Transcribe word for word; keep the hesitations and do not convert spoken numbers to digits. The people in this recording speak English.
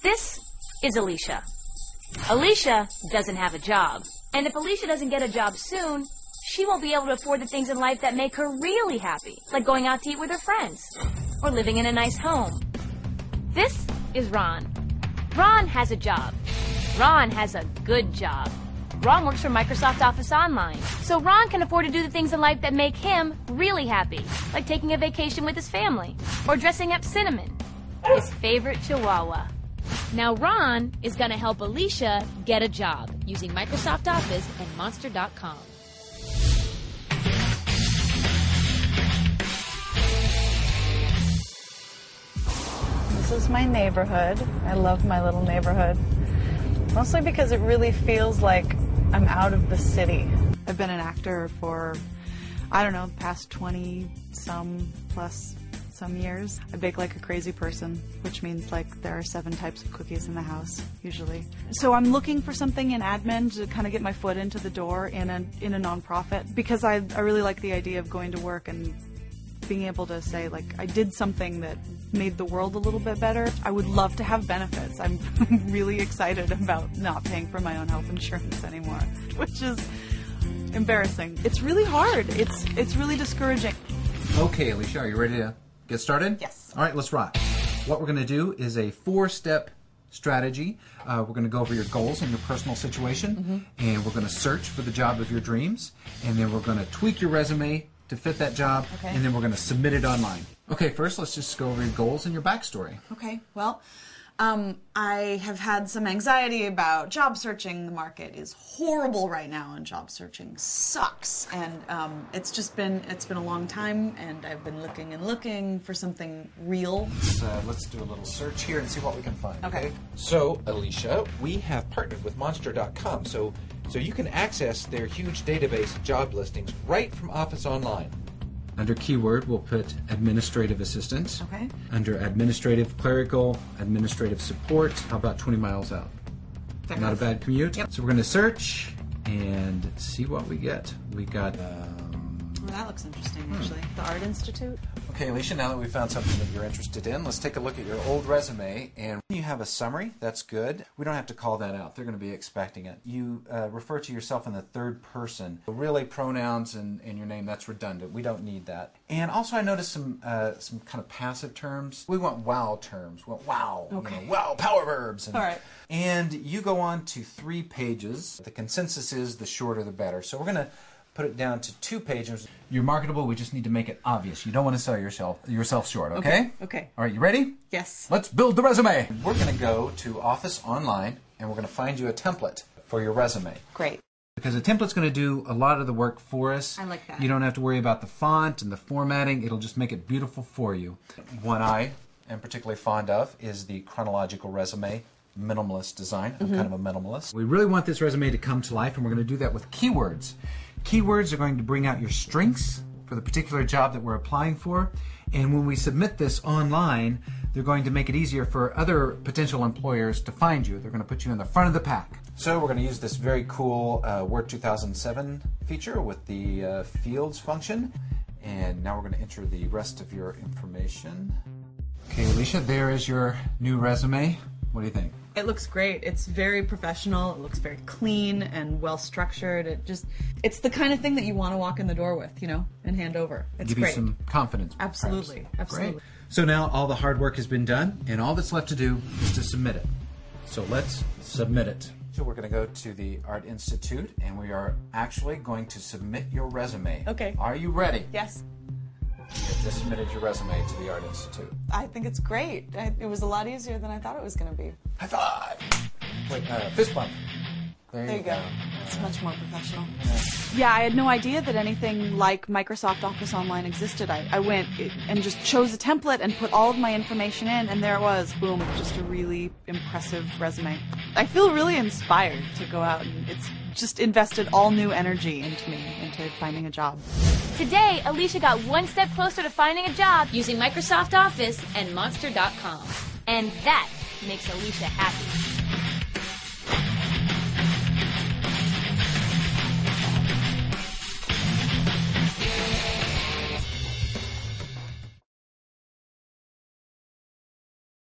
This is Alicia. Alicia doesn't have a job. And if Alicia doesn't get a job soon, she won't be able to afford the things in life that make her really happy, like going out to eat with her friends or living in a nice home. This is Ron. Ron has a job. Ron has a good job. Ron works for Microsoft Office Online, so Ron can afford to do the things in life that make him really happy, like taking a vacation with his family or dressing up Cinnamon, his favorite chihuahua. Now Ron is going to help Alicia get a job using Microsoft Office and Monster dot com. This is my neighborhood. I love my little neighborhood. Mostly because it really feels like I'm out of the city. I've been an actor for, I don't know, past twenty some plus some years. I bake like a crazy person, which means like there are seven types of cookies in the house, usually. So I'm looking for something in admin to kind of get my foot into the door in a, in a nonprofit, because I, I really like the idea of going to work and being able to say, like, I did something that made the world a little bit better. I would love to have benefits. I'm really excited about not paying for my own health insurance anymore, which is embarrassing. It's really hard. It's it's really discouraging. Okay, Alicia, are you ready to get started? Yes. All right, let's rock. What we're going to do is a four-step strategy. Uh, we're going to go over your goals and your personal situation, mm-hmm. and we're going to search for the job of your dreams, and then we're going to tweak your resume to fit that job, okay. and then we're going to submit it online. Okay, first let's just go over your goals and your backstory. Okay, well, um, I have had some anxiety about job searching. The market is horrible right now, and job searching sucks. And um, it's just been, it's been a long time, and I've been looking and looking for something real. Let's, uh, let's do a little search here and see what we can find. Okay. okay? So, Alicia, we have partnered with Monster dot com, so So you can access their huge database of job listings right from Office Online. Under keyword, we'll put administrative assistant. Okay. Under administrative, clerical, administrative support, how about twenty miles out? Fair Not enough. a bad commute. Yep. So we're going to search and see what we get. We got... Um, Well, that looks interesting, actually. The Art Institute. Okay, Alicia, now that we've found something that you're interested in, let's take a look at your old resume. And you have a summary. That's good. We don't have to call that out. They're going to be expecting it. You uh, refer to yourself in the third person. Really, pronouns and, and your name, that's redundant. We don't need that. And also, I noticed some uh, some kind of passive terms. We want wow terms. We want wow. Okay. You know, wow, power verbs. And, All right. And you go on to three pages. The consensus is the shorter the better. So we're going to put it down to two pages. You're marketable. We just need to make it obvious. You don't want to sell yourself yourself short, okay? Okay. Okay. All right, you ready? Yes. Let's build the resume. We're going to go to Office Online, and we're going to find you a template for your resume. Great. Because a template's going to do a lot of the work for us. I like that. You don't have to worry about the font and the formatting. It'll just make it beautiful for you. One I am particularly fond of is the chronological resume. Minimalist design. I'm Mm-hmm. kind of a minimalist. We really want this resume to come to life, and we're going to do that with keywords. Keywords are going to bring out your strengths for the particular job that we're applying for, and when we submit this online, they're going to make it easier for other potential employers to find you. They're going to put you in the front of the pack. So we're going to use this very cool uh, Word two thousand seven feature with the uh, fields function, and now we're going to enter the rest of your information. Okay, Alicia, there is your new resume. What do you think? It looks great. It's very professional. It looks very clean and well structured. It just, it's the kind of thing that you want to walk in the door with, you know, and hand over. It's Give great. you some confidence. Absolutely. perhaps. Absolutely. Great. So now all the hard work has been done, and all that's left to do is to submit it. So let's submit it. So we're going to go to the Art Institute, and we are actually going to submit your resume. Okay. Are you ready? Yes. You have just submitted your resume to the Art Institute. I think it's great. I, it was a lot easier than I thought it was going to be. High five! Wait, uh, fist bump. There, There you you go. It's much more professional. Yeah. Yeah, I had no idea that anything like Microsoft Office Online existed. I, I went and just chose a template and put all of my information in, and there it was. Boom. Just a really impressive resume. I feel really inspired to go out, and it's just invested all new energy into me, into finding a job. Today, Alicia got one step closer to finding a job using Microsoft Office and Monster dot com. And that makes Alicia happy.